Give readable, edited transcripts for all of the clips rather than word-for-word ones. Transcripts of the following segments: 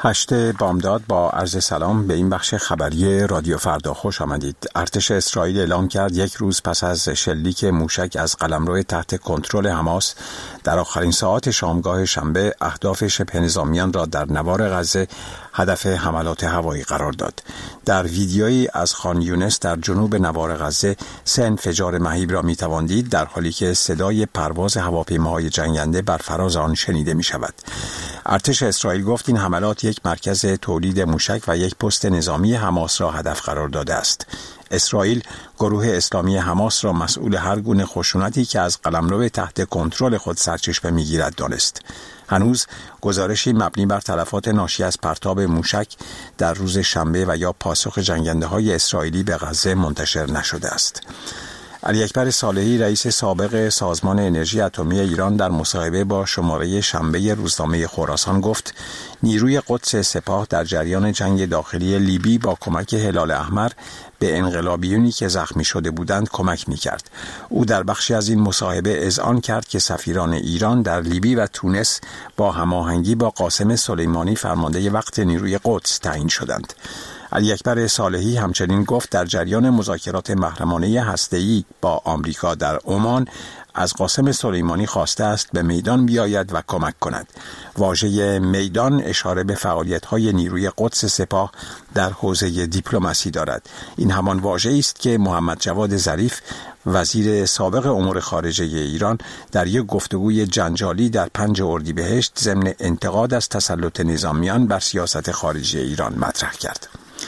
8 بامداد با عرض سلام به این بخش خبری رادیو فردا خوش آمدید. ارتش اسرائیل اعلام کرد یک روز پس از شلیک موشک از قلمرو تحت کنترل حماس در آخرین ساعات شامگاه شنبه اهداف شبه نظامیان را در نوار غزه هدف حملات هوایی قرار داد. در ویدیویی از خان یونس در جنوب نوار غزه 3 انفجار مهیب را می‌توان دید، در حالی که صدای پرواز هواپیماهای جنگنده بر فراز آن شنیده می‌شود. ارتش اسرائیل گفت این حملات یک مرکز تولید موشک و یک پست نظامی حماس را هدف قرار داده است. اسرائیل گروه اسلامی حماس را مسئول هر گونه خشونتی که از قلمرو تحت کنترل خود سرچشمه می‌گیرد دانست. هنوز گزارشی مبنی بر تلفات ناشی از پرتاب موشک در روز شنبه و یا پاسخ جنگنده‌های اسرائیلی به غزه منتشر نشده است. علی اکبر صالحی رئیس سابق سازمان انرژی اتمی ایران در مصاحبه با شماره شنبه روزنامه خراسان گفت نیروی قدس سپاه در جریان جنگ داخلی لیبی با کمک هلال احمر به انقلابیونی که زخمی شده بودند کمک می‌کرد. او در بخشی از این مصاحبه اذعان کرد که سفیران ایران در لیبی و تونس با هماهنگی با قاسم سلیمانی فرمانده وقت نیروی قدس تعیین شدند. علی اکبر صالحی همچنین گفت در جریان مذاکرات محرمانه هسته‌ای با آمریکا در عمان از قاسم سلیمانی خواسته است به میدان بیاید و کمک کند. واژه میدان اشاره به فعالیت‌های نیروی قدس سپاه در حوزه دیپلماسی دارد. این همان واژه‌ای است که محمد جواد ظریف وزیر سابق امور خارجه ایران در یک گفتگوی جنجالی در 5 اردیبهشت ضمن انتقاد از تسلط نظامیان بر سیاست خارجی ایران مطرح کرد.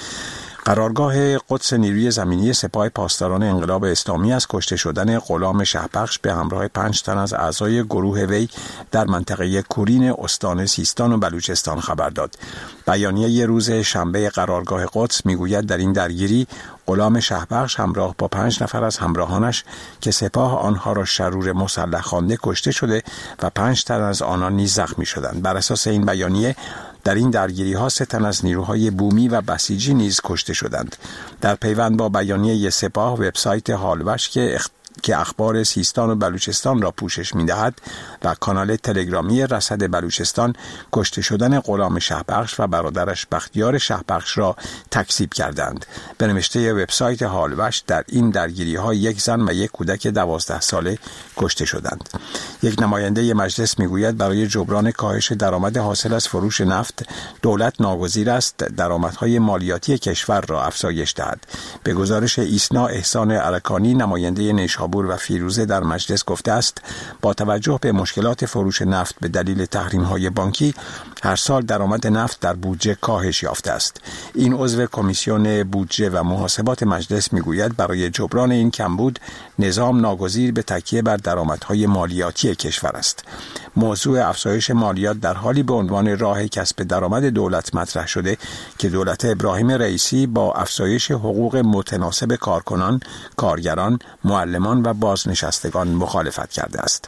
قرارگاه قدس نیروی زمینی سپاه پاسداران انقلاب اسلامی از کشته شدن غلام شهبخش به همراه 5 تن از اعضای گروه وی در منطقه کورین استان سیستان و بلوچستان خبر داد. بیانیه روز شنبه قرارگاه قدس میگوید در این درگیری غلام شهبخش همراه با 5 نفر از همراهانش که سپاه آنها را شرور مسلح خوانده کشته شده و 5 تن از آنان نیز زخمی شدند. بر اساس این بیانیه در این درگیری‌ها 3 تن از نیروهای بومی و بسیجی نیز کشته شدند. در پیوند با بیانیه سپاه، وبسایت حالوش که اخبار سیستان و بلوچستان را پوشش می‌دهد و کانال تلگرامی رصد بلوچستان کشته شدن غلام شهبخش و برادرش بختیار شهبخش را تکذیب کردند. به نوشته وبسایت حالوش در این درگیری‌ها 1 زن و 1 کودک 12 ساله کشته شدند. یک نماینده مجلس میگوید برای جبران کاهش درآمد حاصل از فروش نفت دولت ناگزیر است درآمدهای مالیاتی کشور را افزایش دهد. به گزارش ایسنا احسان ارکانی نماینده نیشابور و فیروزه در مجلس گفته است با توجه به مشکلات فروش نفت به دلیل تحریم‌های بانکی هر سال درآمد نفت در بودجه کاهش یافته است. این عضو کمیسیون بودجه و محاسبات مجلس میگوید برای جبران این کمبود نظام ناگزیر به تکیه بر درآمدهای مالیاتی کشور است. موضوع افزایش مالیات در حالی به عنوان راه کسب درآمد دولت مطرح شده که دولت ابراهیم رئیسی با افزایش حقوق متناسب کارکنان، کارگران، معلمان و بازنشستگان مخالفت کرده است.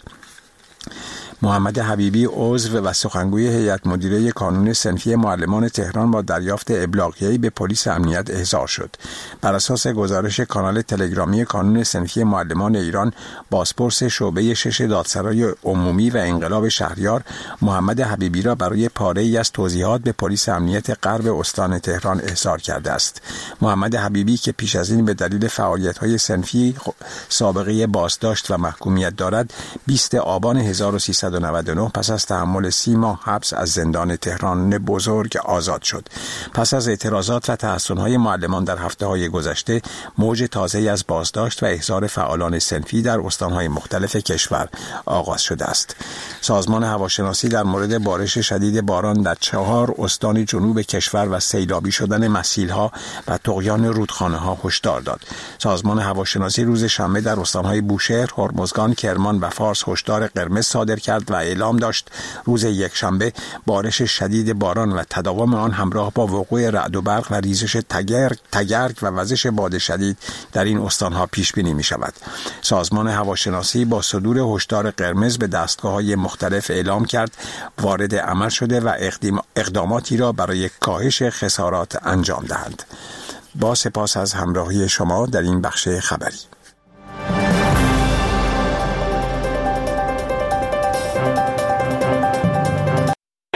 محمد حبیبی عضو و سخنگوی هیئت مدیره کانون صنفی معلمان تهران با دریافت ابلاغیه‌ای به پلیس امنیت احضار شد. بر اساس گزارش کانال تلگرامی کانون صنفی معلمان ایران، بازپرس شعبه 6 دادسرای عمومی و انقلاب شهریار محمد حبیبی را برای پاره‌ای از توضیحات به پلیس امنیت غرب استان تهران احضار کرده است. محمد حبیبی که پیش از این به دلیل فعالیت‌های صنفی سابقه بازداشت و محکومیت دارد، 20 آبان 1399 پس از تحمل 30 ماه حبس از زندان تهران بزرگ آزاد شد. پس از اعتراضات و تحصن‌های معلمان در هفته‌های گذشته، موج تازه‌ای از بازداشت و احضار فعالان صنفی در استان‌های مختلف کشور آغاز شده است. سازمان هواشناسی در مورد بارش شدید باران در 4 استان جنوب کشور و سیلابی شدن مسیل‌ها و طغیان رودخانه‌ها هشدار داد. سازمان هواشناسی روز شنبه در استان‌های بوشهر، هرمزگان، کرمان و فارس هشدار قرمز صادر کرد و اعلام داشت روز یکشنبه بارش شدید باران و تداوم آن همراه با وقوع رعد و برق و ریزش تگرگ و وزش باد شدید در این استانها پیش بینی می شود. سازمان هواشناسی با صدور هشدار قرمز به دستگاه‌های مختلف اعلام کرد وارد عمل شده و اقداماتی را برای کاهش خسارات انجام دهند. با سپاس از همراهی شما در این بخش خبری.